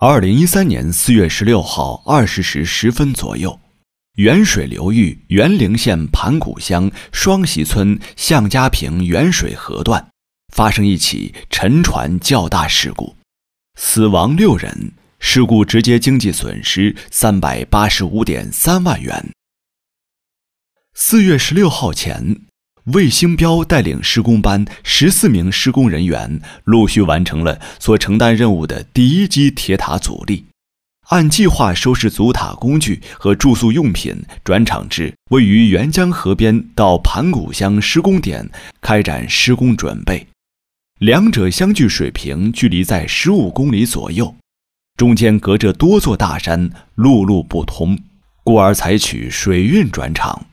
2013年4月16号20时10分左右，原水流域沅陵县盘古乡双溪村向家坪原水河段发生一起沉船较大事故，死亡6人，事故直接经济损失385.3万元。4月16号前，魏兴彪带领施工班14名施工人员陆续完成了所承担任务的第一击铁塔阻力，按计划收拾阻塔工具和住宿用品，转场至位于沅江河边到盘古乡施工点开展施工准备。两者相距水平距离在15公里左右，中间隔着多座大山，陆路不通，故而采取水运转场。